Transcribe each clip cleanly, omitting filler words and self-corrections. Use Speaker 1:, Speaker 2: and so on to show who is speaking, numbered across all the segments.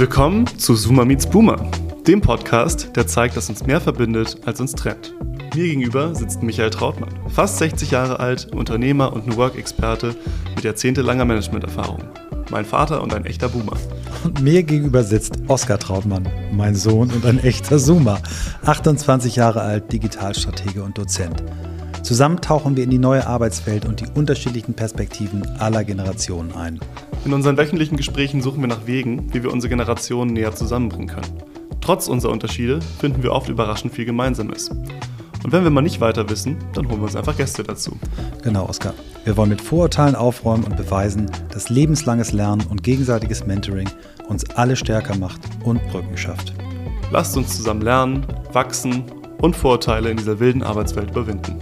Speaker 1: Willkommen zu Zoomer Meets Boomer, dem Podcast, der zeigt, dass uns mehr verbindet, als uns trennt. Mir gegenüber sitzt Michael Trautmann, fast 60 Jahre alt, Unternehmer und New Work-Experte mit jahrzehntelanger Managementerfahrung. Mein Vater und ein echter Boomer.
Speaker 2: Und mir gegenüber sitzt Oskar Trautmann, mein Sohn und ein echter Zoomer. 28 Jahre alt, Digitalstratege und Dozent. Zusammen tauchen wir in die neue Arbeitswelt und die unterschiedlichen Perspektiven aller Generationen ein.
Speaker 1: In unseren wöchentlichen Gesprächen suchen wir nach Wegen, wie wir unsere Generationen näher zusammenbringen können. Trotz unserer Unterschiede finden wir oft überraschend viel Gemeinsames. Und wenn wir mal nicht weiter wissen, dann holen wir uns einfach Gäste dazu.
Speaker 2: Genau, Oskar. Wir wollen mit Vorurteilen aufräumen und beweisen, dass lebenslanges Lernen und gegenseitiges Mentoring uns alle stärker macht und Brücken schafft.
Speaker 1: Lasst uns zusammen lernen, wachsen und Vorurteile in dieser wilden Arbeitswelt überwinden.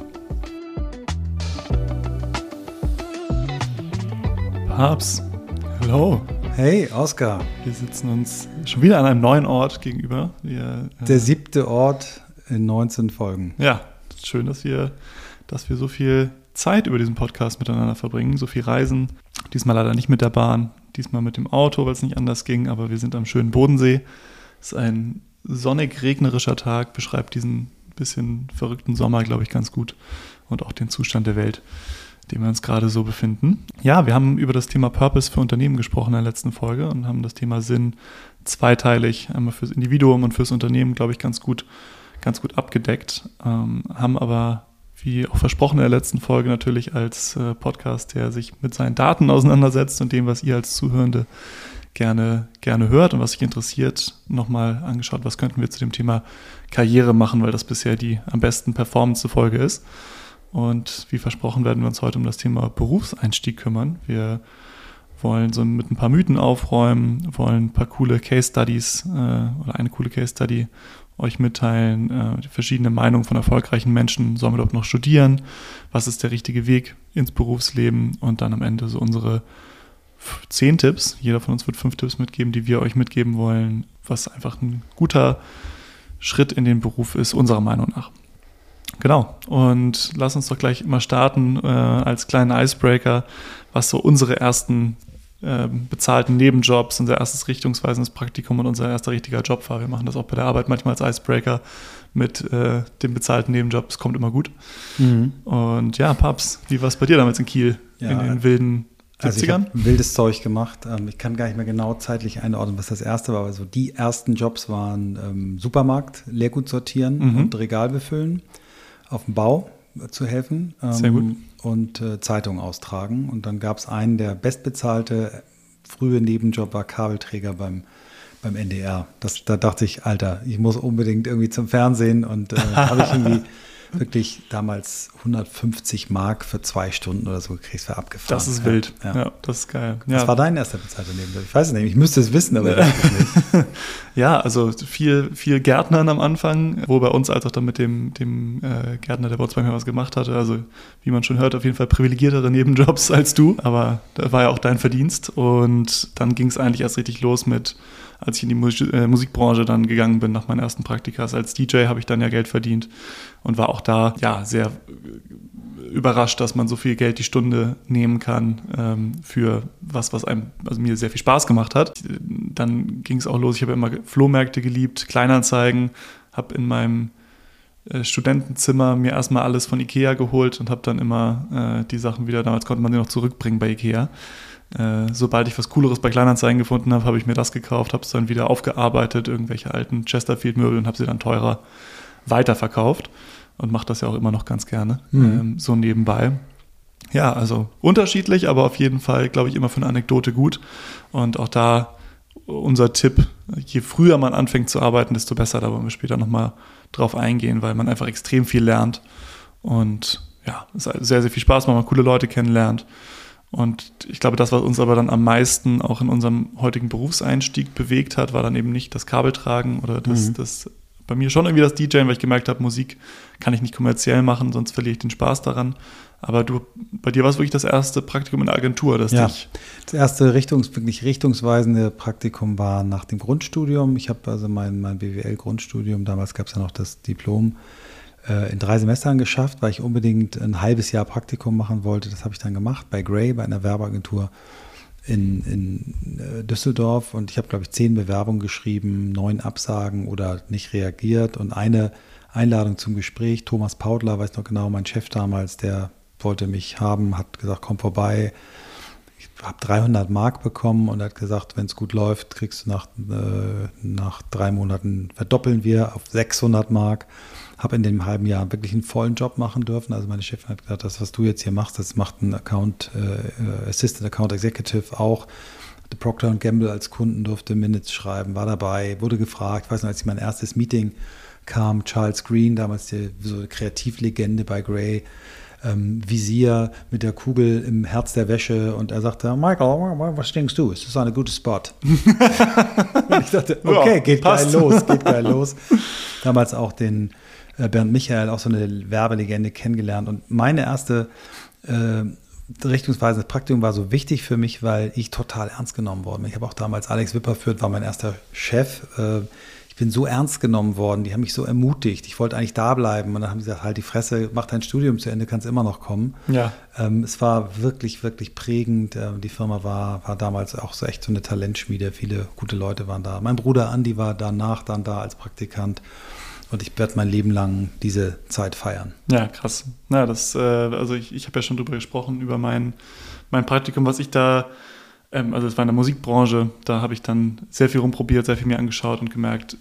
Speaker 1: Papst, hallo.
Speaker 2: Hey, Oskar.
Speaker 1: Wir sitzen uns schon wieder an einem neuen Ort gegenüber.
Speaker 2: Der 7. Ort in 19 Folgen.
Speaker 1: Ja, schön, dass wir so viel Zeit über diesen Podcast miteinander verbringen, so viel reisen. Diesmal leider nicht mit der Bahn, diesmal mit dem Auto, weil es nicht anders ging, aber wir sind am schönen Bodensee. Es ist ein sonnig-regnerischer Tag, beschreibt diesen bisschen verrückten Sommer, glaube ich, ganz gut und auch den Zustand der Welt, in dem wir uns gerade so befinden. Ja, wir haben über das Thema Purpose für Unternehmen gesprochen in der letzten Folge und haben das Thema Sinn zweiteilig, einmal fürs Individuum und fürs Unternehmen, glaube ich, ganz gut abgedeckt, haben aber, wie auch versprochen in der letzten Folge, natürlich als Podcast, der sich mit seinen Daten auseinandersetzt und dem, was ihr als Zuhörende gerne hört und was euch interessiert, nochmal angeschaut, was könnten wir zu dem Thema Karriere machen, weil das bisher die am besten performance Folge ist. Und wie versprochen werden wir uns heute um das Thema Berufseinstieg kümmern. Wir wollen so mit ein paar Mythen aufräumen, wollen ein paar coole Case Studies oder eine coole Case Study euch mitteilen, die verschiedenen Meinungen von erfolgreichen Menschen. Sollen wir dort noch studieren? Was ist der richtige Weg ins Berufsleben? Und dann am Ende so unsere 10 Tipps. Jeder von uns wird 5 Tipps mitgeben, die wir euch mitgeben wollen, was einfach ein guter Schritt in den Beruf ist, unserer Meinung nach. Genau. Und lass uns doch gleich mal starten als kleinen Icebreaker, was so unsere ersten bezahlten Nebenjobs, unser erstes richtungsweisendes Praktikum und unser erster richtiger Job war. Wir machen das auch bei der Arbeit manchmal als Icebreaker mit dem bezahlten Nebenjob. Das kommt immer gut. Mhm. Und ja, Paps, wie war es bei dir damals in Kiel in den wilden 70ern?
Speaker 2: Also ich habe wildes Zeug gemacht. Ich kann gar nicht mehr genau zeitlich einordnen, was das erste war. Also die ersten Jobs waren Supermarkt, Leergut sortieren und Regal befüllen, auf dem Bau zu helfen.
Speaker 1: Sehr gut.
Speaker 2: Und Zeitung austragen. Und dann gab es einen, der bestbezahlte frühe Nebenjob war Kabelträger beim NDR. Da dachte ich, Alter, ich muss unbedingt irgendwie zum Fernsehen. Und habe ich irgendwie wirklich damals 150 Mark für 2 Stunden oder so gekriegt, für abgefahren.
Speaker 1: Das ist wild. Ja, das ist geil.
Speaker 2: Was war dein erster bezahlter Nebenjob? Ich weiß es nicht, ich müsste es wissen, aber ich weiß es nicht.
Speaker 1: Ja, also viel Gärtnern am Anfang, wo bei uns als auch dann mit dem Gärtner, der bei uns bei mir was gemacht hatte. Also wie man schon hört, auf jeden Fall privilegiertere Nebenjobs als du, aber da war ja auch dein Verdienst. Und dann ging es eigentlich erst richtig los mit, als ich in die Musikbranche dann gegangen bin nach meinen ersten Praktikas. Als DJ habe ich dann ja Geld verdient und war auch da ja sehr überrascht, dass man so viel Geld die Stunde nehmen kann für was einem, also mir sehr viel Spaß gemacht hat. Dann ging es auch los, ich habe immer Flohmärkte geliebt, Kleinanzeigen, habe in meinem Studentenzimmer mir erstmal alles von Ikea geholt und habe dann immer die Sachen wieder, damals konnte man sie noch zurückbringen bei Ikea. Sobald ich was Cooleres bei Kleinanzeigen gefunden habe, habe ich mir das gekauft, habe es dann wieder aufgearbeitet, irgendwelche alten Chesterfield-Möbel und habe sie dann teurer weiterverkauft und mache das ja auch immer noch ganz gerne, so nebenbei. Ja, also unterschiedlich, aber auf jeden Fall, glaube ich, immer für eine Anekdote gut. Und auch da unser Tipp, je früher man anfängt zu arbeiten, desto besser, da wollen wir später nochmal drauf eingehen, weil man einfach extrem viel lernt und ja, es sehr, sehr viel Spaß macht, man coole Leute kennenlernt. Und ich glaube, das, was uns aber dann am meisten auch in unserem heutigen Berufseinstieg bewegt hat, war dann eben nicht das Kabeltragen oder das bei mir schon irgendwie das DJen, weil ich gemerkt habe, Musik kann ich nicht kommerziell machen, sonst verliere ich den Spaß daran. Aber bei dir war es wirklich das erste Praktikum in der Agentur, das
Speaker 2: erste wirklich richtungsweisende Praktikum war nach dem Grundstudium. Ich habe also mein BWL-Grundstudium, damals gab es ja noch das Diplom, in 3 Semestern geschafft, weil ich unbedingt ein halbes Jahr Praktikum machen wollte. Das habe ich dann gemacht bei Grey, bei einer Werbeagentur in Düsseldorf und ich habe, glaube ich, 10 Bewerbungen geschrieben, 9 Absagen oder nicht reagiert und eine Einladung zum Gespräch. Thomas Paudler, weiß noch genau, mein Chef damals, der wollte mich haben, hat gesagt, komm vorbei. Ich habe 300 Mark bekommen und er hat gesagt, wenn es gut läuft, kriegst du nach 3 Monaten, verdoppeln wir auf 600 Mark. Habe in dem halben Jahr wirklich einen vollen Job machen dürfen. Also meine Chefin hat gesagt, das, was du jetzt hier machst, das macht ein Assistant Account Executive auch. The Procter & Gamble als Kunden durfte Minutes schreiben, war dabei, wurde gefragt. Ich weiß noch, als ich mein erstes Meeting kam, Charles Green, damals so eine Kreativlegende bei Grey, Visier mit der Kugel im Herz der Wäsche und er sagte, Michael, was denkst du? Ist das ein guter Spot? Und ich dachte, okay, ja, geht geil los. Damals auch den Bernd Michael, auch so eine Werbelegende, kennengelernt. Und meine erste richtungsweisendes Praktikum war so wichtig für mich, weil ich total ernst genommen worden bin. Ich habe auch damals Alex Wipperfürth, war mein erster Chef. Ich bin so ernst genommen worden, die haben mich so ermutigt. Ich wollte eigentlich da bleiben und dann haben sie gesagt, halt die Fresse, mach dein Studium zu Ende, kannst immer noch kommen. Ja. Es war wirklich, wirklich prägend. Die Firma war damals auch so echt so eine Talentschmiede. Viele gute Leute waren da. Mein Bruder Andi war danach dann da als Praktikant. Und ich werde mein Leben lang diese Zeit feiern.
Speaker 1: Ja, krass. Na, also ich habe ja schon drüber gesprochen, über mein Praktikum, was ich da, also es war in der Musikbranche, da habe ich dann sehr viel rumprobiert, sehr viel mir angeschaut und gemerkt,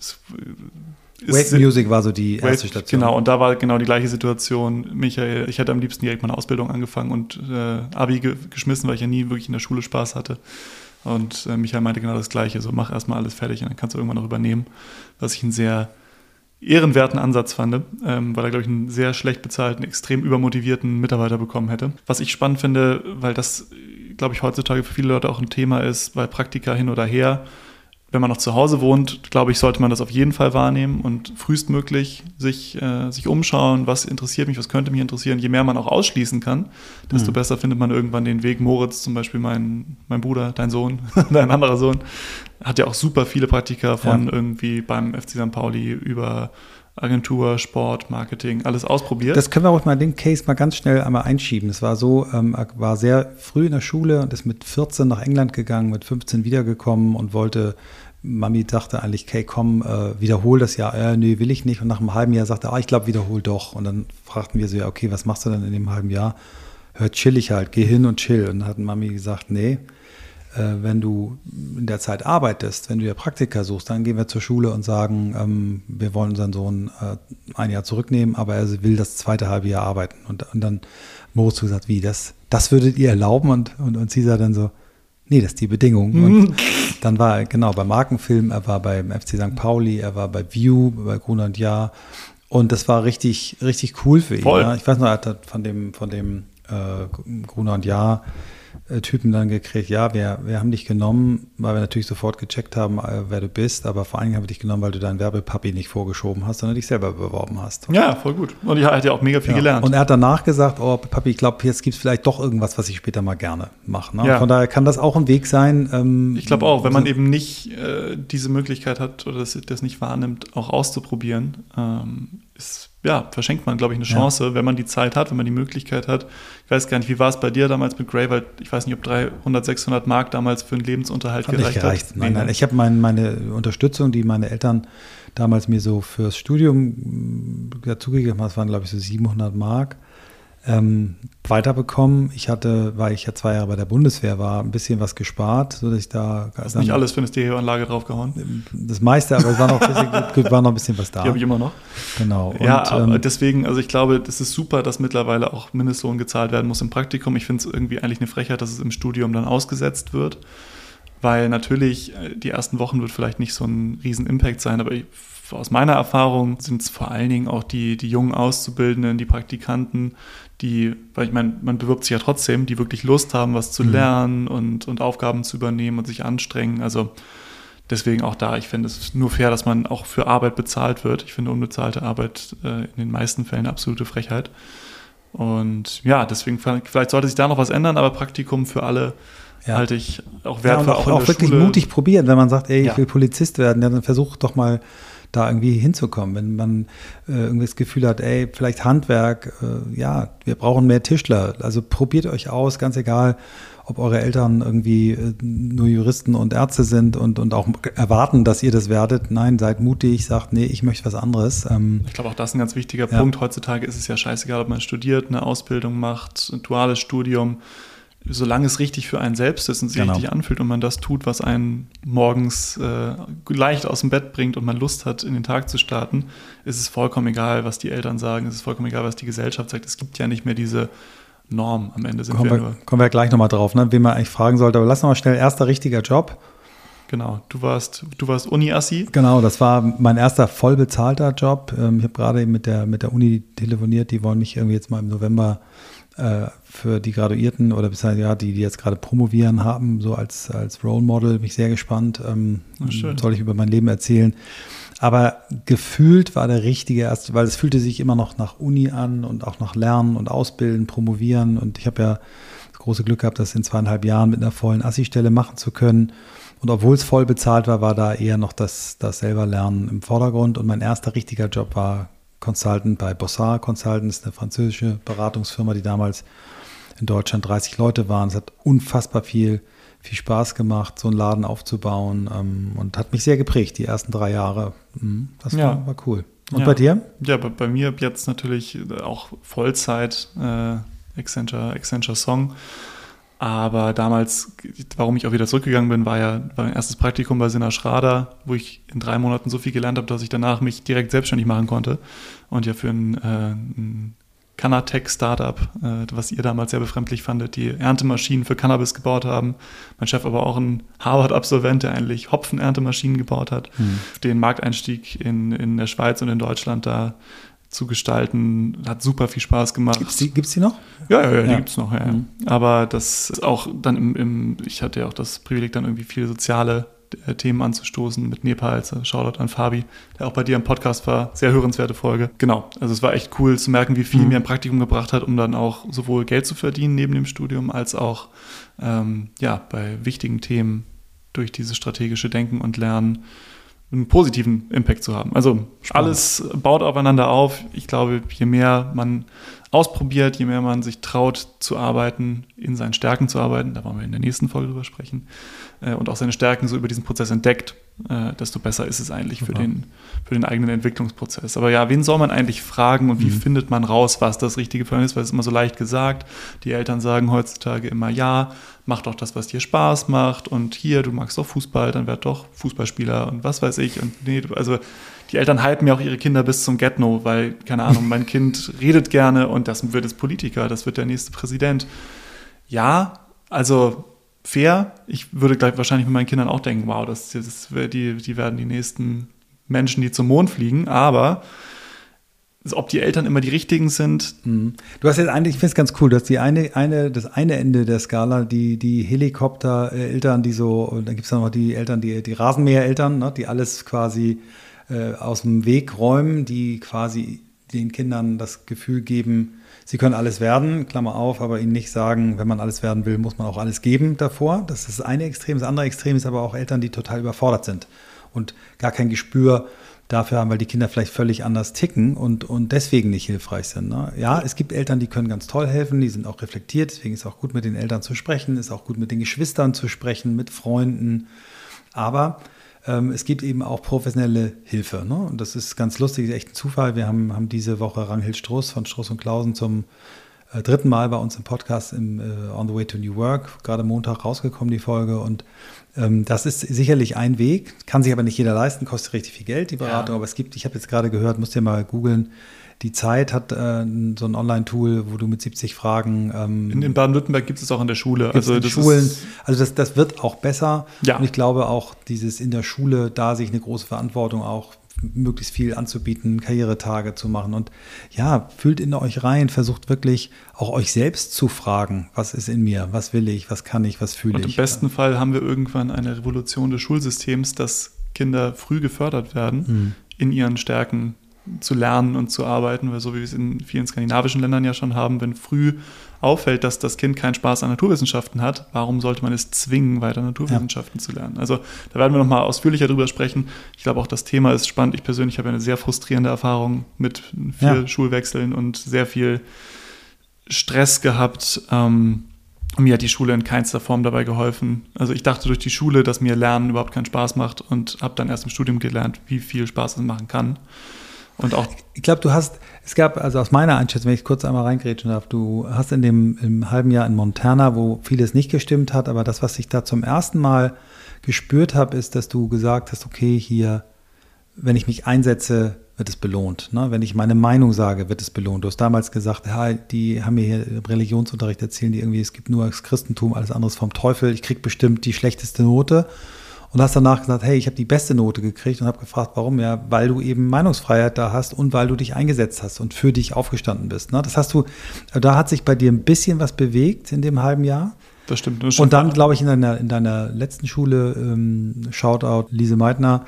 Speaker 2: Wave Music war so die erste Station.
Speaker 1: Genau, und da war genau die gleiche Situation. Michael, ich hätte am liebsten direkt meine Ausbildung angefangen und Abi geschmissen, weil ich ja nie wirklich in der Schule Spaß hatte. Und Michael meinte genau das Gleiche, so mach erstmal alles fertig und dann kannst du irgendwann noch übernehmen, was ich einen sehr ehrenwerten Ansatz fand, weil er, glaube ich, einen sehr schlecht bezahlten, extrem übermotivierten Mitarbeiter bekommen hätte. Was ich spannend finde, weil das, glaube ich, heutzutage für viele Leute auch ein Thema ist, weil Praktika hin oder her, wenn man noch zu Hause wohnt, glaube ich, sollte man das auf jeden Fall wahrnehmen und frühestmöglich sich umschauen, was interessiert mich, was könnte mich interessieren. Je mehr man auch ausschließen kann, desto besser findet man irgendwann den Weg. Moritz zum Beispiel, mein Bruder, dein Sohn, dein anderer Sohn, hat ja auch super viele Praktika von irgendwie beim FC St. Pauli über Agentur, Sport, Marketing, alles ausprobiert.
Speaker 2: Das können wir auch mal den Case mal ganz schnell einmal einschieben. Es war so, er war sehr früh in der Schule und ist mit 14 nach England gegangen, mit 15 wiedergekommen und Mami dachte eigentlich, okay, komm, wiederhol das Jahr. Nee, will ich nicht. Und nach einem halben Jahr sagte er, ich glaube, wiederhol doch. Und dann fragten wir so, ja, okay, was machst du denn in dem halben Jahr? Chill ich halt, geh hin und chill. Und dann hat Mami gesagt, nee, wenn du in der Zeit arbeitest, wenn du ja Praktika suchst, dann gehen wir zur Schule und sagen, wir wollen unseren Sohn ein Jahr zurücknehmen, aber er will das zweite halbe Jahr arbeiten. Und dann Moritz gesagt, wie, das würdet ihr erlauben? Und sie sagt dann so, nee, das ist die Bedingung. Und dann war er, genau, bei Markenfilm, er war beim FC St. Pauli, er war bei View, bei Gruner & Jahr. Und das war richtig, richtig cool für ihn. Ja. Ich weiß noch, er hat von dem Gruner & Jahr Typen dann gekriegt, ja, wir haben dich genommen, weil wir natürlich sofort gecheckt haben, wer du bist, aber vor allen Dingen haben wir dich genommen, weil du deinen Werbepapi nicht vorgeschoben hast, sondern dich selber beworben hast.
Speaker 1: Ja, voll gut. Und er hat ja auch mega viel gelernt.
Speaker 2: Und er hat danach gesagt, oh Papi, ich glaube, jetzt gibt es vielleicht doch irgendwas, was ich später mal gerne mache. Ne? Ja. Von daher kann das auch ein Weg sein.
Speaker 1: Ich glaube auch, wenn man eben nicht diese Möglichkeit hat oder das nicht wahrnimmt, auch auszuprobieren, verschenkt man, glaube ich, eine Chance, wenn man die Zeit hat, wenn man die Möglichkeit hat. Ich weiß gar nicht, wie war es bei dir damals mit Grey, weil ich weiß nicht, ob 300, 600 Mark damals für einen Lebensunterhalt gereicht hat.
Speaker 2: Nein, ich habe meine Unterstützung, die meine Eltern damals mir so fürs Studium dazugegeben haben, das waren, glaube ich, so 700 Mark, weiterbekommen. Weil ich ja 2 Jahre bei der Bundeswehr war, ein bisschen was gespart, sodass ich da...
Speaker 1: Hast nicht alles für eine Stereoanlage draufgehauen?
Speaker 2: Das meiste, aber es war noch ein bisschen was da.
Speaker 1: Die habe ich immer noch.
Speaker 2: Genau.
Speaker 1: Ja, aber deswegen, also ich glaube, das ist super, dass mittlerweile auch Mindestlohn gezahlt werden muss im Praktikum. Ich finde es irgendwie eigentlich eine Frechheit, dass es im Studium dann ausgesetzt wird, weil natürlich die ersten Wochen wird vielleicht nicht so ein riesen Impact sein, aber aus meiner Erfahrung sind es vor allen Dingen auch die jungen Auszubildenden, die Praktikanten, weil ich meine, man bewirbt sich ja trotzdem, die wirklich Lust haben, was zu lernen und Aufgaben zu übernehmen und sich anstrengen. Also deswegen auch da, ich finde es nur fair, dass man auch für Arbeit bezahlt wird. Ich finde unbezahlte Arbeit in den meisten Fällen eine absolute Frechheit. Und ja, deswegen vielleicht sollte sich da noch was ändern, aber Praktikum für alle halte ich auch wertvoll.
Speaker 2: Ja, und auch wirklich Schule. Mutig probieren, wenn man sagt, ich will Polizist werden, dann versuch doch mal da irgendwie hinzukommen. Wenn man irgendwie das Gefühl hat, ey, vielleicht Handwerk, wir brauchen mehr Tischler. Also probiert euch aus, ganz egal, ob eure Eltern irgendwie nur Juristen und Ärzte sind und auch erwarten, dass ihr das werdet. Nein, seid mutig, sagt, nee, ich möchte was anderes.
Speaker 1: Ich glaube, auch das ist ein ganz wichtiger Punkt. Heutzutage ist es ja scheißegal, ob man studiert, eine Ausbildung macht, ein duales Studium. Solange es richtig für einen selbst ist und sich richtig anfühlt und man das tut, was einen morgens leicht aus dem Bett bringt und man Lust hat, in den Tag zu starten, ist es vollkommen egal, was die Eltern sagen, es ist vollkommen egal, was die Gesellschaft sagt. Es gibt ja nicht mehr diese Norm. Am Ende
Speaker 2: kommen wir gleich nochmal drauf, ne, wen man eigentlich fragen sollte. Aber lass noch mal schnell, erster richtiger Job.
Speaker 1: Genau, du warst Uni-Assi.
Speaker 2: Genau, das war mein erster voll bezahlter Job. Ich habe gerade eben mit der Uni telefoniert, die wollen mich irgendwie jetzt mal im November für die Graduierten oder die jetzt gerade promovieren haben, so als Role Model. Bin ich sehr gespannt. Soll ich über mein Leben erzählen. Aber gefühlt war der richtige erste, weil es fühlte sich immer noch nach Uni an und auch nach Lernen und Ausbilden, Promovieren. Und ich habe ja das große Glück gehabt, das in 2,5 Jahren mit einer vollen Assi-Stelle machen zu können. Und obwohl es voll bezahlt war, war da eher noch das selber Lernen im Vordergrund. Und mein erster richtiger Job war Consultant bei Bossard Consultants, eine französische Beratungsfirma, die damals in Deutschland 30 Leute waren. Es hat unfassbar viel Spaß gemacht, so einen Laden aufzubauen und hat mich sehr geprägt, die ersten 3 Jahre. Das war cool. Und bei dir?
Speaker 1: Ja, bei mir jetzt natürlich auch Vollzeit Accenture Song. Aber damals, warum ich auch wieder zurückgegangen bin, war mein erstes Praktikum bei Sina Schrader, wo ich in 3 Monaten so viel gelernt habe, dass ich danach mich direkt selbstständig machen konnte. Und ja für ein Cannatech-Startup, was ihr damals sehr befremdlich fandet, die Erntemaschinen für Cannabis gebaut haben. Mein Chef aber auch ein Harvard-Absolvent, der eigentlich Hopfen-Erntemaschinen gebaut hat. Den Markteinstieg in der Schweiz und in Deutschland da zu gestalten, hat super viel Spaß gemacht.
Speaker 2: Gibt's die noch?
Speaker 1: Ja, die gibt's noch, ja. Aber das ist auch dann ich hatte ja auch das Privileg, dann irgendwie viele soziale Themen anzustoßen mit Nepal, also Shoutout an Fabi, der auch bei dir im Podcast war, sehr hörenswerte Folge. Genau, also es war echt cool zu merken, wie viel mir ein Praktikum gebracht hat, um dann auch sowohl Geld zu verdienen neben dem Studium, als auch bei wichtigen Themen durch dieses strategische Denken und Lernen einen positiven Impact zu haben. Also alles baut aufeinander auf. Ich glaube, je mehr man ausprobiert, je mehr man sich traut zu arbeiten, in seinen Stärken zu arbeiten, da wollen wir in der nächsten Folge drüber sprechen, und auch seine Stärken so über diesen Prozess entdeckt, desto besser ist es eigentlich für den eigenen Entwicklungsprozess. Aber ja, wen soll man eigentlich fragen und wie findet man raus, was das Richtige für einen ist? Weil es ist immer so leicht gesagt. Die Eltern sagen heutzutage immer, ja, mach doch das, was dir Spaß macht und hier, du magst doch Fußball, dann werd doch Fußballspieler und was weiß ich. Und also die Eltern hypen ja auch ihre Kinder bis zum Get-No, weil, keine Ahnung, mein Kind redet gerne und das wird jetzt Politiker, das wird der nächste Präsident. Ja, also fair. Ich würde gleich wahrscheinlich mit meinen Kindern auch denken, wow, die werden die nächsten Menschen, die zum Mond fliegen, aber ob die Eltern immer die richtigen sind.
Speaker 2: Du hast jetzt eigentlich, ich finde es ganz cool, dass das eine Ende der Skala, die Helikopter-Eltern, die so, und dann gibt es noch die Eltern, die Rasenmäher-Eltern, ne, die alles quasi aus dem Weg räumen, die quasi den Kindern das Gefühl geben, sie können alles werden, Klammer auf, aber ihnen nicht sagen, wenn man alles werden will, muss man auch alles geben davor. Das ist das eine Extrem. Das andere Extrem ist aber auch Eltern, die total überfordert sind und gar kein Gespür dafür haben, weil die Kinder vielleicht völlig anders ticken und deswegen nicht hilfreich sind. Ne? Ja, es gibt Eltern, die können ganz toll helfen, die sind auch reflektiert, deswegen ist es auch gut, mit den Eltern zu sprechen, ist auch gut, mit den Geschwistern zu sprechen, mit Freunden, aber es gibt eben auch professionelle Hilfe. Ne? Und das ist ganz lustig, ist echt ein Zufall. Wir haben diese Woche Ranghild Struss von Struss und Clausen zum 3. Mal bei uns im Podcast On the Way to New Work, gerade Montag rausgekommen, die Folge. Und das ist sicherlich ein Weg, kann sich aber nicht jeder leisten, kostet richtig viel Geld, die Beratung. Ja. Aber es gibt, ich habe jetzt gerade gehört, musst ihr mal googeln, die Zeit hat so ein Online-Tool, wo du mit 70 Fragen
Speaker 1: in Baden-Württemberg gibt es auch in der Schule.
Speaker 2: Also in Schulen. Also das wird auch besser. Ja. Und ich glaube auch, dieses in der Schule, da sich eine große Verantwortung auch möglichst viel anzubieten, Karrieretage zu machen. Und ja, fühlt in euch rein, versucht wirklich auch euch selbst zu fragen, was ist in mir, was will ich, was kann ich, was fühle ich.
Speaker 1: Und im besten Fall haben wir irgendwann eine Revolution des Schulsystems, dass Kinder früh gefördert werden, in ihren Stärken zu lernen und zu arbeiten, weil so wie wir es in vielen skandinavischen Ländern ja schon haben, wenn früh auffällt, dass das Kind keinen Spaß an Naturwissenschaften hat, warum sollte man es zwingen, weiter Naturwissenschaften zu lernen? Also da werden wir nochmal ausführlicher drüber sprechen. Ich glaube auch, das Thema ist spannend. Ich persönlich habe eine sehr frustrierende Erfahrung mit 4 Schulwechseln und sehr viel Stress gehabt. Mir hat die Schule in keinster Form dabei geholfen. Also ich dachte durch die Schule, dass mir Lernen überhaupt keinen Spaß macht und habe dann erst im Studium gelernt, wie viel Spaß es machen kann. Und auch
Speaker 2: ich glaube, es gab, also aus meiner Einschätzung, wenn ich kurz einmal reingrätschen darf, du hast im halben Jahr in Montana, wo vieles nicht gestimmt hat, aber das, was ich da zum ersten Mal gespürt habe, ist, dass du gesagt hast, okay, hier, wenn ich mich einsetze, wird es belohnt. Ne? Wenn ich meine Meinung sage, wird es belohnt. Du hast damals gesagt, ja, die haben mir hier Religionsunterricht erzählen, die irgendwie, es gibt nur das Christentum, alles andere ist vom Teufel, ich kriege bestimmt die schlechteste Note. Und hast danach gesagt, hey, ich habe die beste Note gekriegt und habe gefragt, warum? Ja, weil du eben Meinungsfreiheit da hast und weil du dich eingesetzt hast und für dich aufgestanden bist. Ne? Das hast du, da hat sich bei dir ein bisschen was bewegt in dem halben Jahr.
Speaker 1: Das stimmt.
Speaker 2: Und dann, glaube ich, in deiner letzten Schule, Shoutout Lise Meitner,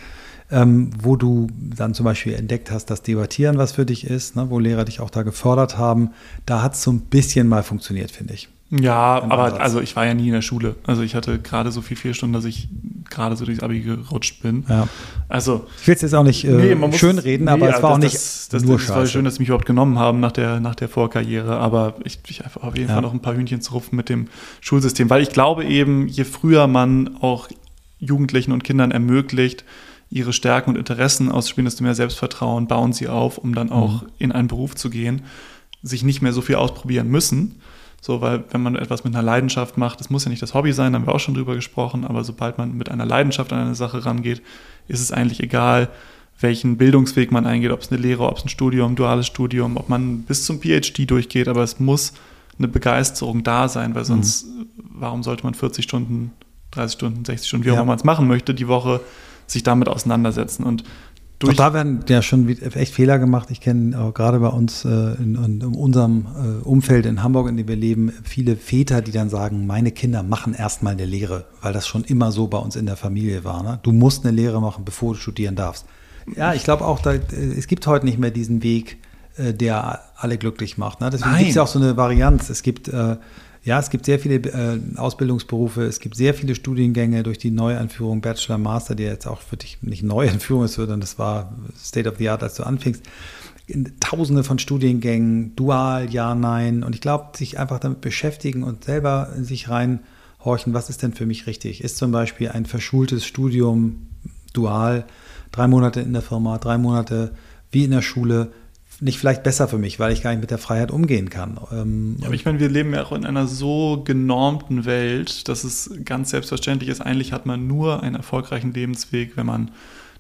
Speaker 2: wo du dann zum Beispiel entdeckt hast, dass Debattieren was für dich ist, ne? Wo Lehrer dich auch da gefördert haben. Da hat es so ein bisschen mal funktioniert, finde ich.
Speaker 1: Ja, aber also ich war ja nie in der Schule. Also ich hatte gerade so viel 4 Stunden, dass ich gerade so durchs Abi gerutscht bin.
Speaker 2: Ja.
Speaker 1: Also
Speaker 2: ich will es jetzt auch nicht schönreden, aber es war auch nicht nur
Speaker 1: scheiße. Es war schön, dass sie mich überhaupt genommen haben nach der Vorkarriere, aber ich habe auf jeden Fall noch ein paar Hühnchen zu rupfen mit dem Schulsystem, weil ich glaube eben, je früher man auch Jugendlichen und Kindern ermöglicht, ihre Stärken und Interessen auszuspielen, desto mehr Selbstvertrauen bauen sie auf, um dann auch in einen Beruf zu gehen, sich nicht mehr so viel ausprobieren müssen. So, weil wenn man etwas mit einer Leidenschaft macht, das muss ja nicht das Hobby sein, da haben wir auch schon drüber gesprochen, aber sobald man mit einer Leidenschaft an eine Sache rangeht, ist es eigentlich egal, welchen Bildungsweg man eingeht, ob es eine Lehre, ob es ein Studium, duales Studium, ob man bis zum PhD durchgeht, aber es muss eine Begeisterung da sein, weil sonst, warum sollte man 40 Stunden, 30 Stunden, 60 Stunden, wie auch immer man es machen möchte, die Woche sich damit auseinandersetzen und
Speaker 2: auch da werden ja schon echt Fehler gemacht. Ich kenne auch gerade bei uns in unserem Umfeld in Hamburg, in dem wir leben, viele Väter, die dann sagen, meine Kinder machen erstmal eine Lehre, weil das schon immer so bei uns in der Familie war. Ne? Du musst eine Lehre machen, bevor du studieren darfst. Ja, ich glaube auch, es gibt heute nicht mehr diesen Weg, der alle glücklich macht. Ne? Deswegen gibt es ja auch so eine Varianz. Es gibt sehr viele Ausbildungsberufe, es gibt sehr viele Studiengänge durch die Neueinführung Bachelor, Master, die jetzt auch für dich nicht Neueinführung ist, sondern das war State of the Art, als du anfingst. Tausende von Studiengängen, dual, ja, nein. Und ich glaube, sich einfach damit beschäftigen und selber in sich reinhorchen, was ist denn für mich richtig? Ist zum Beispiel ein verschultes Studium dual, 3 Monate in der Firma, 3 Monate wie in der Schule, nicht vielleicht besser für mich, weil ich gar nicht mit der Freiheit umgehen kann.
Speaker 1: Ja, aber ich meine, wir leben ja auch in einer so genormten Welt, dass es ganz selbstverständlich ist, eigentlich hat man nur einen erfolgreichen Lebensweg, wenn man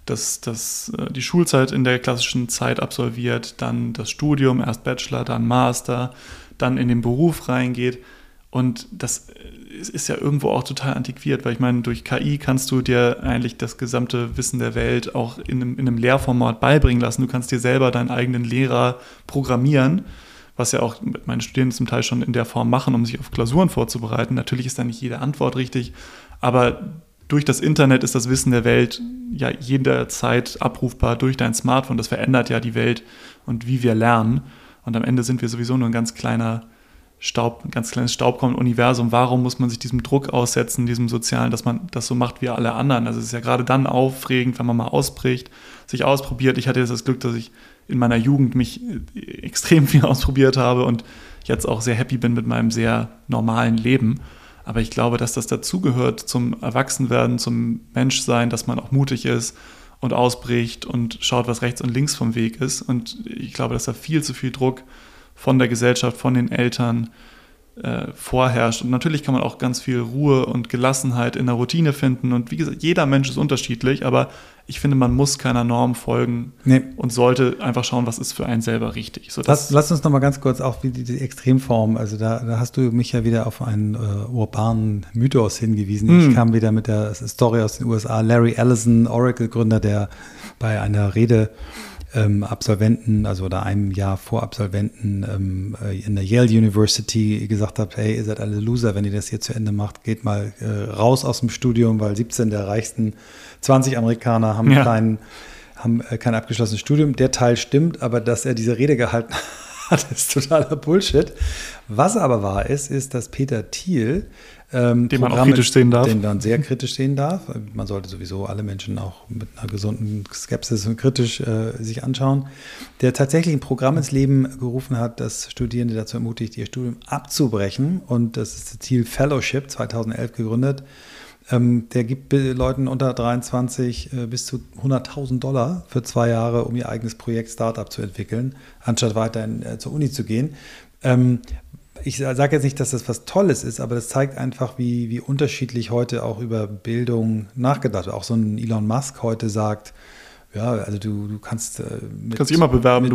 Speaker 1: die Schulzeit in der klassischen Zeit absolviert, dann das Studium, erst Bachelor, dann Master, dann in den Beruf reingeht. Und das ist ja irgendwo auch total antiquiert, weil ich meine, durch KI kannst du dir eigentlich das gesamte Wissen der Welt auch in einem Lehrformat beibringen lassen. Du kannst dir selber deinen eigenen Lehrer programmieren, was ja auch meine Studierenden zum Teil schon in der Form machen, um sich auf Klausuren vorzubereiten. Natürlich ist da nicht jede Antwort richtig, aber durch das Internet ist das Wissen der Welt ja jederzeit abrufbar durch dein Smartphone. Das verändert ja die Welt und wie wir lernen. Und am Ende sind wir sowieso nur ein ganz kleines Staubkorn im Universum. Warum muss man sich diesem Druck aussetzen, diesem sozialen, dass man das so macht wie alle anderen? Also es ist ja gerade dann aufregend, wenn man mal ausbricht, sich ausprobiert. Ich hatte jetzt das Glück, dass ich in meiner Jugend mich extrem viel ausprobiert habe und jetzt auch sehr happy bin mit meinem sehr normalen Leben. Aber ich glaube, dass das dazugehört zum Erwachsenwerden, zum Menschsein, dass man auch mutig ist und ausbricht und schaut, was rechts und links vom Weg ist. Und ich glaube, dass da viel zu viel Druck von der Gesellschaft, von den Eltern vorherrscht. Und natürlich kann man auch ganz viel Ruhe und Gelassenheit in der Routine finden. Und wie gesagt, jeder Mensch ist unterschiedlich, aber ich finde, man muss keiner Norm folgen und sollte einfach schauen, was ist für einen selber richtig.
Speaker 2: Lass uns noch mal ganz kurz auch wie die Extremform, also da hast du mich ja wieder auf einen urbanen Mythos hingewiesen. Ich kam wieder mit der Story aus den USA. Larry Ellison, Oracle-Gründer, der bei einer Rede Absolventen, also oder einem Jahr vor Absolventen in der Yale University gesagt hat, hey, ihr seid alle Loser, wenn ihr das hier zu Ende macht, geht mal raus aus dem Studium, weil 17 der reichsten 20 Amerikaner haben kein abgeschlossenes Studium. Der Teil stimmt, aber dass er diese Rede gehalten Das ist totaler Bullshit. Was aber wahr ist, dass Peter Thiel
Speaker 1: den man auch kritisch sehen darf.
Speaker 2: Den man sehr kritisch sehen darf. Man sollte sowieso alle Menschen auch mit einer gesunden Skepsis und kritisch sich anschauen. Der tatsächlich ein Programm ins Leben gerufen hat, das Studierende dazu ermutigt, ihr Studium abzubrechen. Und das ist das Thiel Fellowship, 2011 gegründet. Der gibt Leuten unter 23 bis zu $100.000 für 2 Jahre, um ihr eigenes Projekt Startup zu entwickeln, anstatt weiterhin zur Uni zu gehen. Ich sage jetzt nicht, dass das was Tolles ist, aber das zeigt einfach, wie unterschiedlich heute auch über Bildung nachgedacht wird. Auch so ein Elon Musk heute sagt, ja, also du kannst
Speaker 1: kannst dich immer bewerben,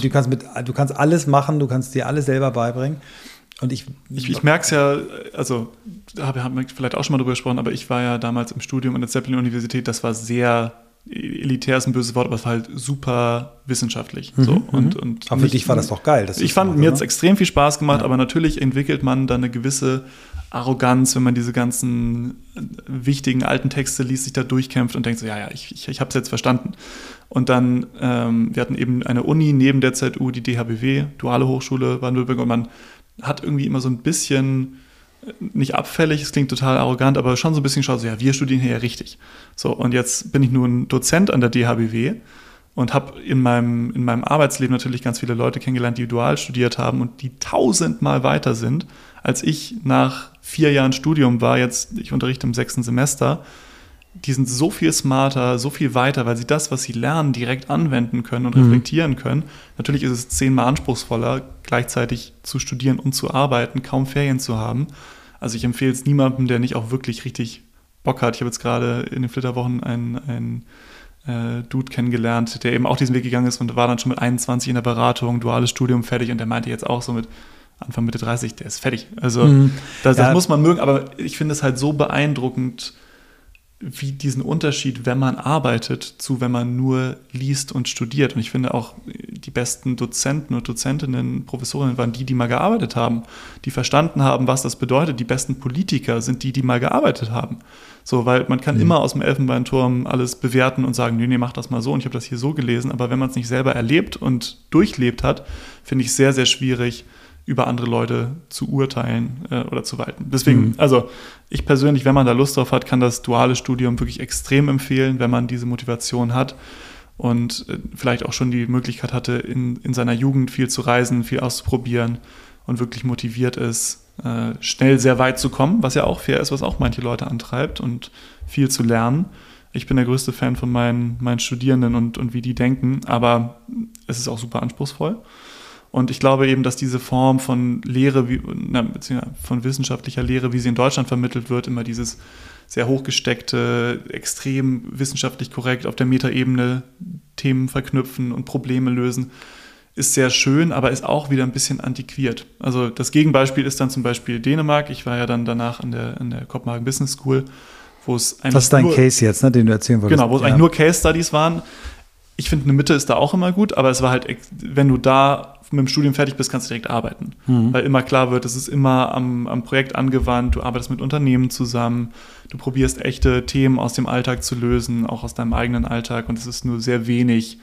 Speaker 2: du kannst alles machen, du kannst dir alles selber beibringen. Und ich
Speaker 1: merke es ja, also haben wir vielleicht auch schon mal drüber gesprochen, aber ich war ja damals im Studium an der Zeppelin-Universität, das war sehr elitär, ist ein böses Wort, aber es war halt super wissenschaftlich. So. Und
Speaker 2: aber für dich war das doch geil.
Speaker 1: Mir hat es extrem viel Spaß gemacht, aber natürlich entwickelt man dann eine gewisse Arroganz, wenn man diese ganzen wichtigen alten Texte liest, sich da durchkämpft und denkt so, ja, ich habe es jetzt verstanden. Und dann, wir hatten eben eine Uni neben der ZU, die DHBW, Duale Hochschule Baden-Württemberg, und man hat irgendwie immer so ein bisschen, nicht abfällig, es klingt total arrogant, aber schon so ein bisschen geschaut, so, ja, wir studieren hier ja richtig. So, und jetzt bin ich nur ein Dozent an der DHBW und habe in meinem Arbeitsleben natürlich ganz viele Leute kennengelernt, die dual studiert haben und die 1000-mal weiter sind, als ich nach 4 Jahren Studium war. Jetzt, ich unterrichte im 6. Semester. Die sind so viel smarter, so viel weiter, weil sie das, was sie lernen, direkt anwenden können und reflektieren können. Natürlich ist es 10-mal anspruchsvoller, gleichzeitig zu studieren und zu arbeiten, kaum Ferien zu haben. Also ich empfehle es niemandem, der nicht auch wirklich richtig Bock hat. Ich habe jetzt gerade in den Flitterwochen einen Dude kennengelernt, der eben auch diesen Weg gegangen ist und war dann schon mit 21 in der Beratung, duales Studium fertig, und der meinte jetzt auch so mit Anfang Mitte 30, der ist fertig. Also das muss man mögen, aber ich finde es halt so beeindruckend, wie diesen Unterschied, wenn man arbeitet, zu wenn man nur liest und studiert. Und ich finde auch, die besten Dozenten und Dozentinnen, Professorinnen waren die mal gearbeitet haben, die verstanden haben, was das bedeutet. Die besten Politiker sind die mal gearbeitet haben. So, weil man kann immer aus dem Elfenbeinturm alles bewerten und sagen, nee, mach das mal so und ich habe das hier so gelesen. Aber wenn man es nicht selber erlebt und durchlebt hat, finde ich es sehr, sehr schwierig, über andere Leute zu urteilen oder zu walten. Deswegen, also ich persönlich, wenn man da Lust drauf hat, kann das duale Studium wirklich extrem empfehlen, wenn man diese Motivation hat und vielleicht auch schon die Möglichkeit hatte, in seiner Jugend viel zu reisen, viel auszuprobieren und wirklich motiviert ist, schnell sehr weit zu kommen, was ja auch fair ist, was auch manche Leute antreibt, und viel zu lernen. Ich bin der größte Fan von meinen Studierenden und wie die denken, aber es ist auch super anspruchsvoll. Und ich glaube eben, dass diese Form von Lehre, von wissenschaftlicher Lehre, wie sie in Deutschland vermittelt wird, immer dieses sehr hochgesteckte, extrem wissenschaftlich korrekt auf der Metaebene Themen verknüpfen und Probleme lösen, ist sehr schön, aber ist auch wieder ein bisschen antiquiert. Also das Gegenbeispiel ist dann zum Beispiel Dänemark. Ich war ja dann danach an der Kopenhagen Business School, wo es eigentlich
Speaker 2: das ist dein Case jetzt, ne, den du erzählen wolltest.
Speaker 1: Genau, wo es eigentlich nur Case Studies waren. Ich finde, eine Mitte ist da auch immer gut, aber es war halt, wenn du da mit dem Studium fertig bist, kannst du direkt arbeiten. Weil immer klar wird, es ist immer am Projekt angewandt, du arbeitest mit Unternehmen zusammen, du probierst echte Themen aus dem Alltag zu lösen, auch aus deinem eigenen Alltag, und es ist nur sehr wenig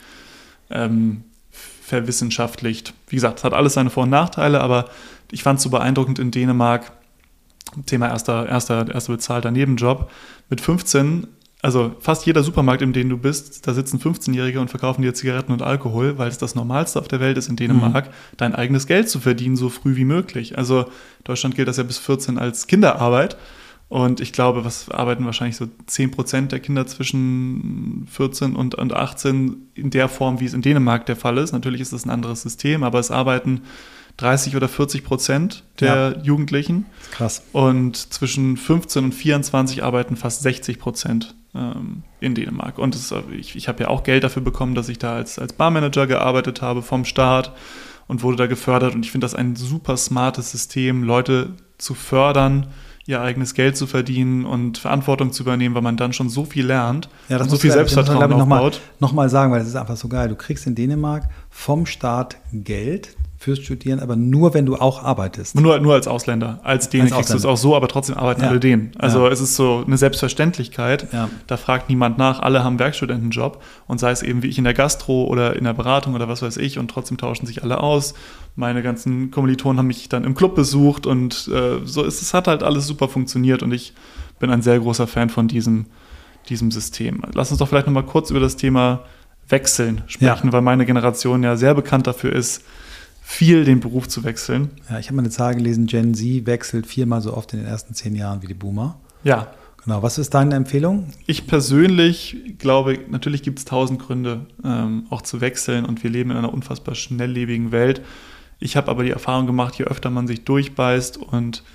Speaker 1: verwissenschaftlicht. Wie gesagt, es hat alles seine Vor- und Nachteile, aber ich fand es so beeindruckend in Dänemark, Thema erster bezahlter Nebenjob, mit 15. Also fast jeder Supermarkt, in dem du bist, da sitzen 15-Jährige und verkaufen dir Zigaretten und Alkohol, weil es das Normalste auf der Welt ist in Dänemark, dein eigenes Geld zu verdienen, so früh wie möglich. Also in Deutschland gilt das ja bis 14 als Kinderarbeit. Und ich glaube, arbeiten wahrscheinlich so 10% der Kinder zwischen 14 und 18 in der Form, wie es in Dänemark der Fall ist. Natürlich ist das ein anderes System, aber es arbeiten 30 oder 40% der Jugendlichen.
Speaker 2: Krass. Und
Speaker 1: zwischen 15 und 24 arbeiten fast 60% in Dänemark. Und ich habe ja auch Geld dafür bekommen, dass ich da als Barmanager gearbeitet habe vom Staat und wurde da gefördert. Und ich finde das ein super smartes System, Leute zu fördern, ihr eigenes Geld zu verdienen und Verantwortung zu übernehmen, weil man dann schon so viel lernt und so viel Selbstvertrauen aufbaut.
Speaker 2: Noch mal sagen, weil das ist einfach so geil. Du kriegst in Dänemark vom Staat Geld fürs Studieren, aber nur, wenn du auch arbeitest.
Speaker 1: Nur als Ausländer. Als Däne kriegst du es auch so, aber trotzdem arbeiten alle Dänen. Also es ist so eine Selbstverständlichkeit. Ja. Da fragt niemand nach. Alle haben Werkstudentenjob. Und sei es eben wie ich in der Gastro oder in der Beratung oder was weiß ich. Und trotzdem tauschen sich alle aus. Meine ganzen Kommilitonen haben mich dann im Club besucht. Und so ist es, hat halt alles super funktioniert. Und ich bin ein sehr großer Fan von diesem System. Lass uns doch vielleicht noch mal kurz über das Thema Wechseln sprechen, weil meine Generation ja sehr bekannt dafür ist, viel den Beruf zu wechseln.
Speaker 2: Ja, ich habe mal eine Zahl gelesen, Gen Z wechselt 4-mal so oft in den ersten 10 Jahren wie die Boomer.
Speaker 1: Ja.
Speaker 2: Genau, was ist deine Empfehlung?
Speaker 1: Ich persönlich glaube, natürlich gibt es 1000 Gründe, auch zu wechseln und wir leben in einer unfassbar schnelllebigen Welt. Ich habe aber die Erfahrung gemacht, je öfter man sich durchbeißt und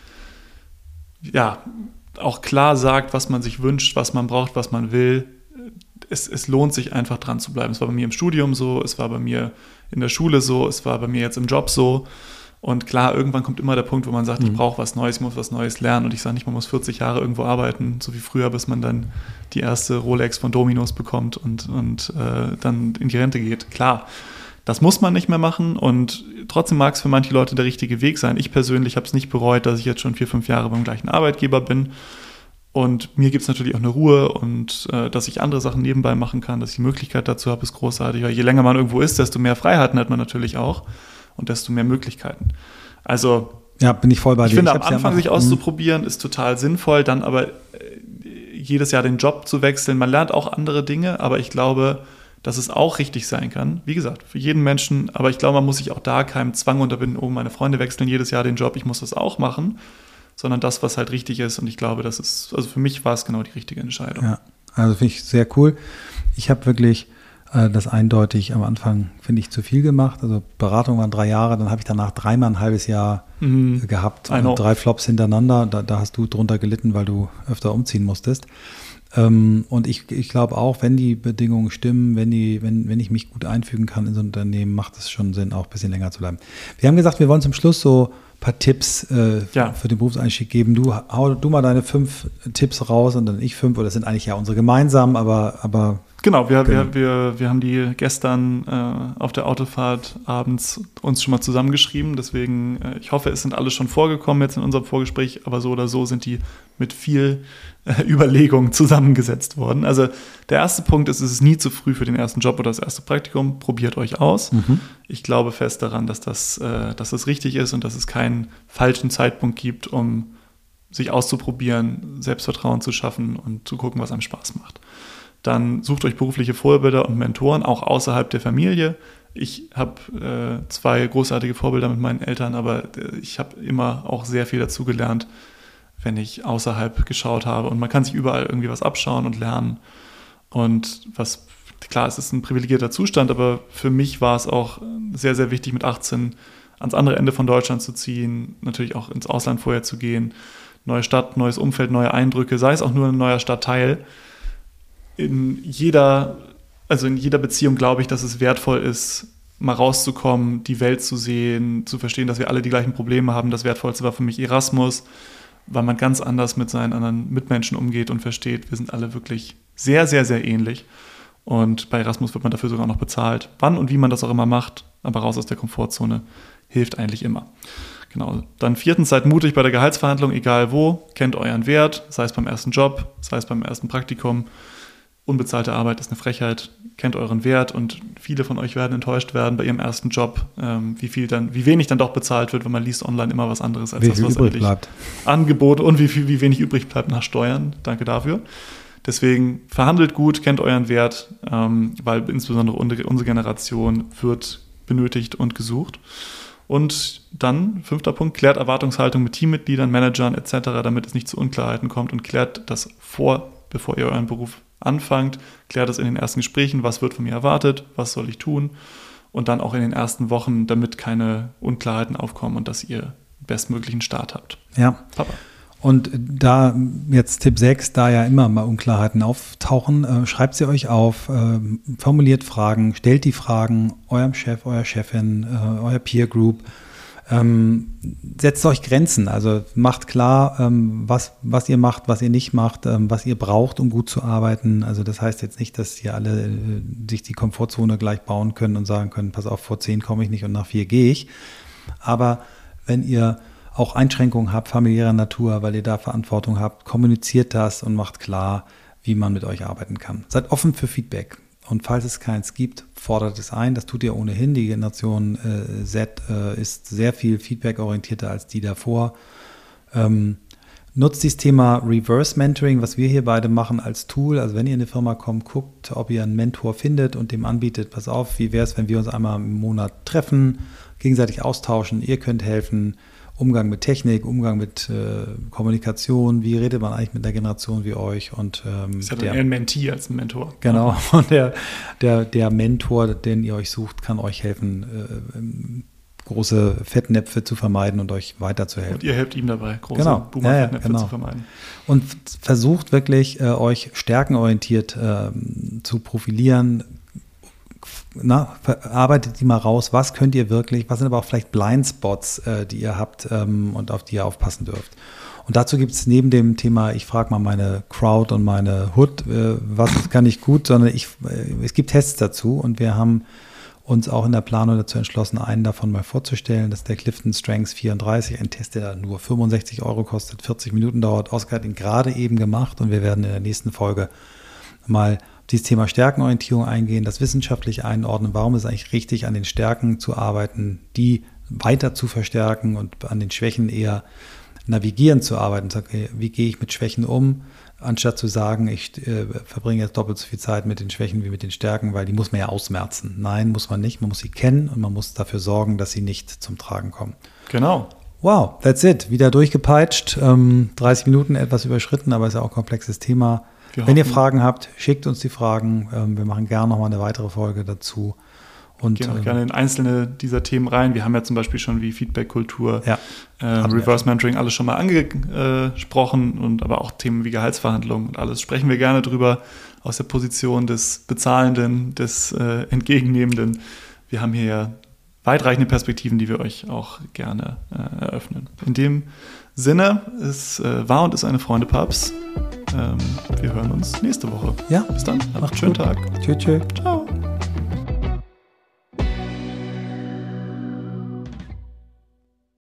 Speaker 1: ja, auch klar sagt, was man sich wünscht, was man braucht, was man will, es lohnt sich einfach dran zu bleiben. Es war bei mir im Studium so, es war bei mir in der Schule so, es war bei mir jetzt im Job so. Und klar, irgendwann kommt immer der Punkt, wo man sagt, ich brauche was Neues, ich muss was Neues lernen. Und ich sage nicht, man muss 40 Jahre irgendwo arbeiten, so wie früher, bis man dann die erste Rolex von Domino's bekommt und dann in die Rente geht. Klar, das muss man nicht mehr machen und trotzdem mag es für manche Leute der richtige Weg sein. Ich persönlich habe es nicht bereut, dass ich jetzt schon 4-5 Jahre beim gleichen Arbeitgeber bin. Und mir gibt es natürlich auch eine Ruhe und dass ich andere Sachen nebenbei machen kann, dass ich die Möglichkeit dazu habe, ist großartig. Weil je länger man irgendwo ist, desto mehr Freiheiten hat man natürlich auch und desto mehr Möglichkeiten. Also
Speaker 2: ja, bin ich voll bei dir.
Speaker 1: Ich finde, am Anfang sich auszuprobieren, ist total sinnvoll, dann aber jedes Jahr den Job zu wechseln. Man lernt auch andere Dinge, aber ich glaube, dass es auch richtig sein kann. Wie gesagt, für jeden Menschen, aber ich glaube, man muss sich auch da keinem Zwang unterbinden, oh, meine Freunde wechseln jedes Jahr den Job, ich muss das auch machen, sondern das, was halt richtig ist. Und ich glaube, das ist, also für mich war es genau die richtige Entscheidung. Ja,
Speaker 2: also finde ich sehr cool. Ich habe wirklich das eindeutig am Anfang, finde ich, zu viel gemacht. Also Beratung waren 3 Jahre, dann habe ich danach 3-mal ein halbes Jahr gehabt. 3 Flops hintereinander. Da hast du drunter gelitten, weil du öfter umziehen musstest. Und ich glaube auch, wenn die Bedingungen stimmen, wenn ich mich gut einfügen kann in so ein Unternehmen, macht es schon Sinn, auch ein bisschen länger zu bleiben. Wir haben gesagt, wir wollen zum Schluss so ein paar Tipps für den Berufseinstieg geben. Hau du mal deine 5 Tipps raus und dann ich 5, oder das sind eigentlich ja unsere gemeinsamen, aber
Speaker 1: Genau, wir haben die gestern auf der Autofahrt abends uns schon mal zusammengeschrieben, deswegen ich hoffe, es sind alle schon vorgekommen jetzt in unserem Vorgespräch, aber so oder so sind die mit viel Überlegung zusammengesetzt worden. Also der erste Punkt ist, es ist nie zu früh für den ersten Job oder das erste Praktikum. Probiert euch aus. Ich glaube fest daran, dass das richtig ist und dass es keinen falschen Zeitpunkt gibt, um sich auszuprobieren, Selbstvertrauen zu schaffen und zu gucken, was einem Spaß macht. Dann sucht euch berufliche Vorbilder und Mentoren, auch außerhalb der Familie. Ich habe 2 großartige Vorbilder mit meinen Eltern, aber ich habe immer auch sehr viel dazu gelernt, wenn ich außerhalb geschaut habe. Und man kann sich überall irgendwie was abschauen und lernen. Und klar, es ist ein privilegierter Zustand, aber für mich war es auch sehr, sehr wichtig, mit 18 ans andere Ende von Deutschland zu ziehen, natürlich auch ins Ausland vorher zu gehen. Neue Stadt, neues Umfeld, neue Eindrücke, sei es auch nur ein neuer Stadtteil. In jeder Beziehung glaube ich, dass es wertvoll ist, mal rauszukommen, die Welt zu sehen, zu verstehen, dass wir alle die gleichen Probleme haben. Das Wertvollste war für mich Erasmus, weil man ganz anders mit seinen anderen Mitmenschen umgeht und versteht, wir sind alle wirklich sehr, sehr, sehr ähnlich. Und bei Erasmus wird man dafür sogar noch bezahlt. Wann und wie man das auch immer macht, aber raus aus der Komfortzone hilft eigentlich immer. Genau. Dann 4. seid mutig bei der Gehaltsverhandlung, egal wo, kennt euren Wert, sei es beim ersten Job, sei es beim ersten Praktikum. Unbezahlte Arbeit ist eine Frechheit, kennt euren Wert und viele von euch werden enttäuscht werden bei ihrem ersten Job, wie wenig dann doch bezahlt wird, wenn man liest online immer was anderes als das, was eigentlich angeboten und wie wenig übrig bleibt nach Steuern. Danke dafür. Deswegen verhandelt gut, kennt euren Wert, weil insbesondere unsere Generation wird benötigt und gesucht. Und dann, 5. Punkt, klärt Erwartungshaltung mit Teammitgliedern, Managern etc., damit es nicht zu Unklarheiten kommt und klärt das bevor ihr euren Beruf anfangt, klärt das in den ersten Gesprächen, was wird von mir erwartet, was soll ich tun und dann auch in den ersten Wochen, damit keine Unklarheiten aufkommen und dass ihr bestmöglichen Start habt.
Speaker 2: Ja, Papa. Und da jetzt Tipp 6, da ja immer mal Unklarheiten auftauchen, schreibt sie euch auf, formuliert Fragen, stellt die Fragen eurem Chef, eurer Chefin, euer Peer Group. Setzt euch Grenzen, also macht klar, was ihr macht, was ihr nicht macht, was ihr braucht, um gut zu arbeiten. Also das heißt jetzt nicht, dass ihr alle sich die Komfortzone gleich bauen können und sagen können, pass auf, vor 10 komme ich nicht und nach 4 gehe ich. Aber wenn ihr auch Einschränkungen habt, familiärer Natur, weil ihr da Verantwortung habt, kommuniziert das und macht klar, wie man mit euch arbeiten kann. Seid offen für Feedback. Und falls es keins gibt, fordert es ein. Das tut ihr ohnehin. Die Generation Z ist sehr viel feedback-orientierter als die davor. Nutzt dieses Thema Reverse Mentoring, was wir hier beide machen, als Tool. Also wenn ihr in eine Firma kommt, guckt, ob ihr einen Mentor findet und dem anbietet, pass auf, wie wäre es, wenn wir uns einmal im Monat treffen, gegenseitig austauschen, ihr könnt helfen. Umgang mit Technik, Umgang mit Kommunikation, wie redet man eigentlich mit einer Generation wie euch? Und
Speaker 1: ist ja dann eher ein Mentee als ein Mentor.
Speaker 2: Genau, und der Mentor, den ihr euch sucht, kann euch helfen, große Fettnäpfe zu vermeiden und euch weiterzuhelfen.
Speaker 1: Und ihr helft ihm dabei, große Boomer-Fettnäpfe zu vermeiden.
Speaker 2: Und versucht wirklich, euch stärkenorientiert zu profilieren. Arbeitet die mal raus, was könnt ihr wirklich, was sind aber auch vielleicht Blindspots, die ihr habt und auf die ihr aufpassen dürft. Und dazu gibt es neben dem Thema, ich frage mal meine Crowd und meine Hood, was kann ich gut, sondern es gibt Tests dazu und wir haben uns auch in der Planung dazu entschlossen, einen davon mal vorzustellen. Das ist der Clifton Strengths 34, ein Test, der nur 65 € kostet, 40 Minuten dauert. Oskar hat ihn gerade eben gemacht und wir werden in der nächsten Folge mal dieses Thema Stärkenorientierung eingehen, das wissenschaftlich einordnen. Warum ist es eigentlich richtig, an den Stärken zu arbeiten, die weiter zu verstärken und an den Schwächen eher navigieren zu arbeiten. Okay, wie gehe ich mit Schwächen um, anstatt zu sagen, ich verbringe jetzt doppelt so viel Zeit mit den Schwächen wie mit den Stärken, weil die muss man ja ausmerzen. Nein, muss man nicht. Man muss sie kennen und man muss dafür sorgen, dass sie nicht zum Tragen kommen.
Speaker 1: Genau.
Speaker 2: Wow, that's it. Wieder durchgepeitscht. 30 Minuten etwas überschritten, aber ist ja auch ein komplexes Thema. Wenn ihr Fragen habt, schickt uns die Fragen. Wir machen gerne nochmal eine weitere Folge dazu. Und
Speaker 1: gehen auch gerne in einzelne dieser Themen rein. Wir haben ja zum Beispiel schon wie Feedback-Kultur, Reverse Mentoring alles schon mal angesprochen und aber auch Themen wie Gehaltsverhandlungen und alles. Sprechen wir gerne drüber aus der Position des Bezahlenden, des Entgegennehmenden. Wir haben hier ja weitreichende Perspektiven, die wir euch auch gerne eröffnen. In dem Sinne, es war und ist eine Freunde-Pubs. Wir hören uns nächste Woche.
Speaker 2: Ja.
Speaker 1: Bis dann. Habt einen schönen Tag.
Speaker 2: Tschüss.
Speaker 1: Ciao.